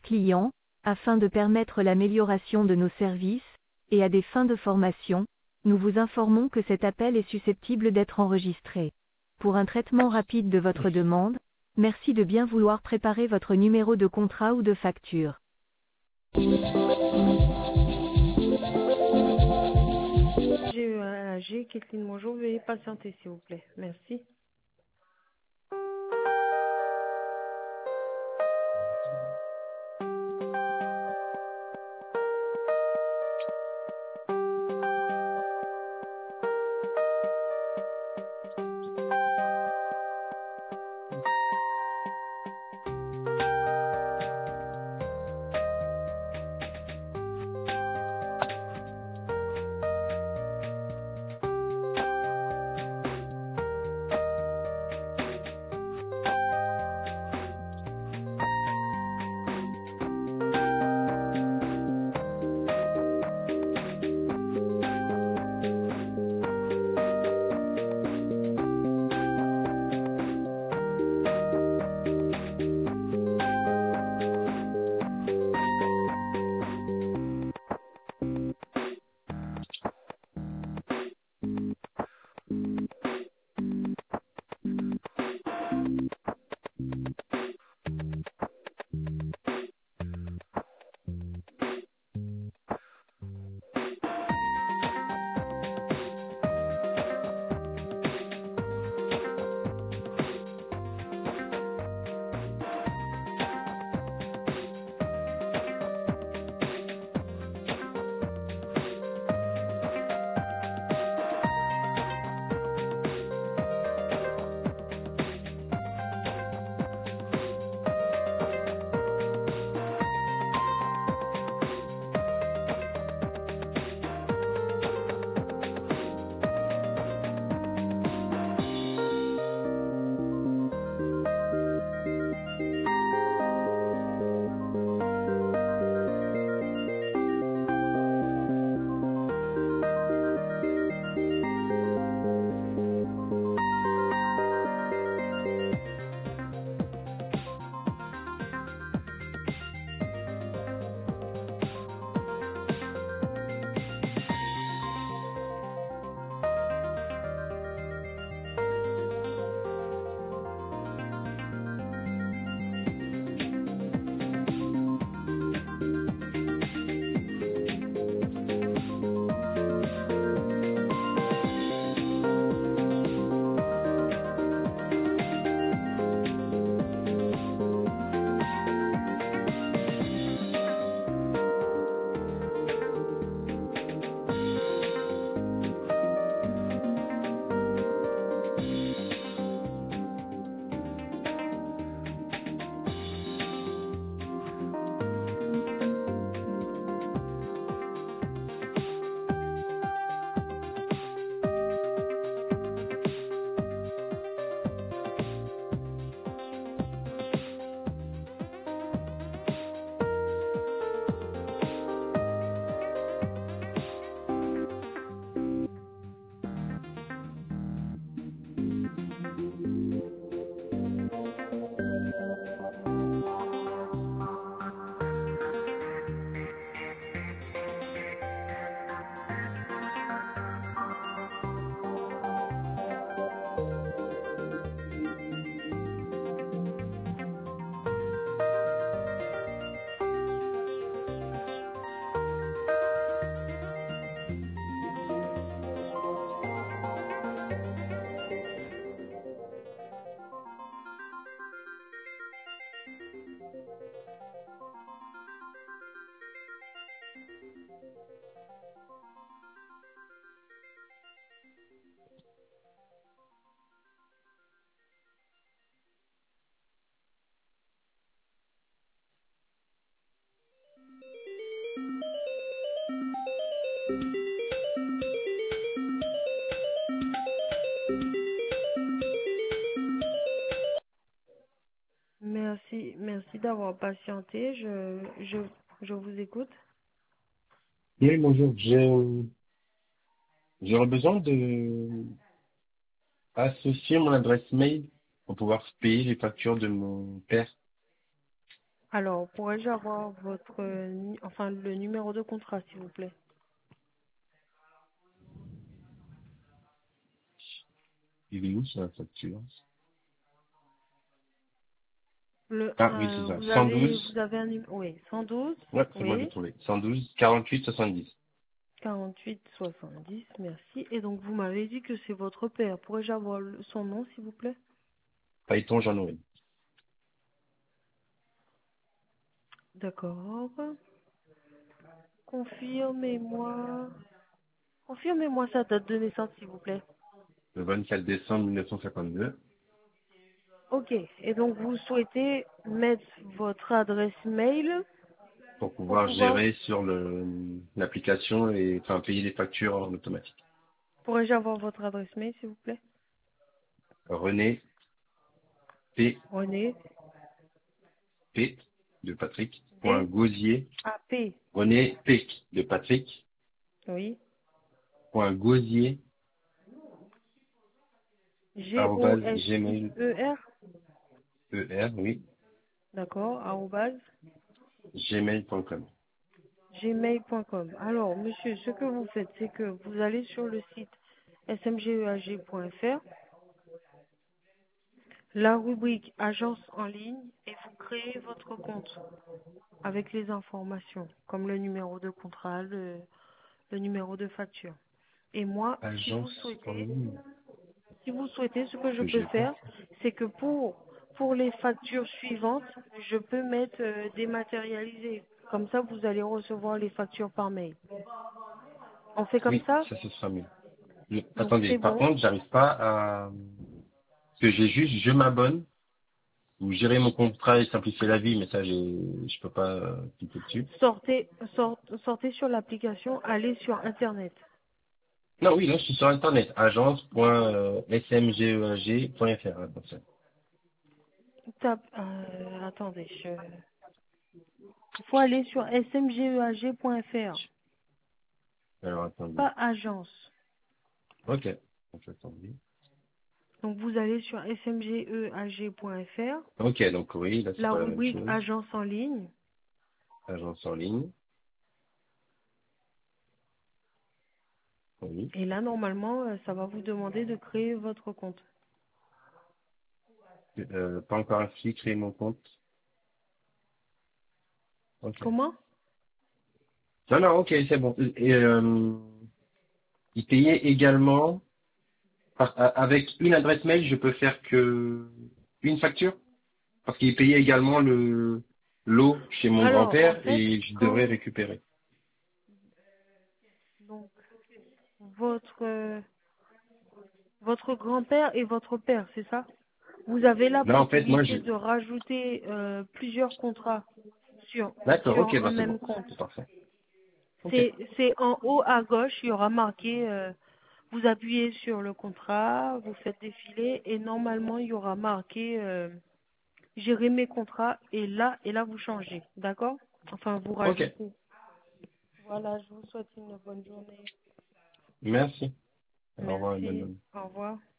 clients, afin de permettre l'amélioration de nos services, et à des fins de formation, nous vous informons que cet appel est susceptible d'être enregistré. Pour un traitement rapide de votre demande, merci de bien vouloir préparer votre numéro de contrat ou de facture. J'ai eu un AG, Kathleen, bonjour, veuillez patienter s'il vous plaît. Merci. Merci d'avoir patienté. Je vous écoute. Oui, bonjour. J'aurais besoin de associer mon adresse mail pour pouvoir payer les factures de mon père. Alors, pourrais-je avoir votre, enfin, le numéro de contrat, s'il vous plaît? Il est où sur la facture? Ah oui, c'est ça. Vous 112. avez un numéro, oui, 112, Ouais, c'est moi, j'ai oui, trouvé. 112, 48, 70. 48 70, merci. Et donc, vous m'avez dit que c'est votre père. Pourrais-je avoir son nom, s'il vous plaît? Payton Jean-Noël. D'accord. Confirmez-moi. Confirmez-moi sa date de naissance, s'il vous plaît. Le 24 décembre 1952. Ok. Et donc, vous souhaitez mettre votre adresse mail Pour pour pouvoir pouvoir... gérer sur l'application et enfin payer les factures en automatique. Pourrais-je avoir votre adresse mail, s'il vous plaît? René P René. P de Patrick point P. Gauzier A. P. René P de Patrick Oui. point Gauzier arrobase gmail Gosier. oui D'accord. Arrobase. gmail.com. Gmail.com. Alors, monsieur, ce que vous faites, c'est que vous allez sur le site smgeag.fr, la rubrique agence en ligne, et vous créez votre compte avec les informations, comme le numéro de contrat, le numéro de facture. Et moi, Agence en ligne si vous souhaitez, ce que je que peux j'ai pas. faire, c'est que pour les factures suivantes, je peux mettre dématérialisé. Comme ça, vous allez recevoir les factures par mail. On fait comme Oui, ça? ça ce sera mieux. Donc Attendez, c'est par bon. contre, j'arrive pas à parce que j'ai juste je m'abonne ou gérer mon contrat et simplifier la vie, mais ça je peux pas cliquer dessus. Sortez sur l'application, allez sur Internet. Non, oui, là, je suis sur Internet, agence.smgeag.fr. Attention. Attendez, il faut aller sur smgeag.fr, Alors, attendez. pas agence. Ok. Donc, attendez. Donc vous allez sur smgeag.fr, Ok, donc oui, là, c'est la pas la même rubrique chose. agence en ligne, Agence en ligne. Oui. et là normalement ça va vous demander de créer votre compte. Pas encore inscrit, créer mon compte. Ok. Comment? Non, non, ok, c'est bon. Et il payait également, avec une adresse mail, je peux faire que une facture? Parce qu'il payait également l'eau chez mon Alors en grand-père fait, et je devrais quand récupérer. donc votre votre grand-père et votre père, c'est ça? Vous avez la Là, en fait, moi, possibilité de rajouter plusieurs contrats d'accord, sur ok, un bah c'est même bon. compte. C'est parfait. Ok. C'est en haut à gauche, il y aura marqué, vous appuyez sur le contrat, vous faites défiler et normalement il y aura marqué gérer mes contrats et là vous changez, d'accord? Enfin vous Ok. rajoutez. Voilà, je vous souhaite une bonne journée. Merci. Au revoir et bonne Merci, journée. au revoir.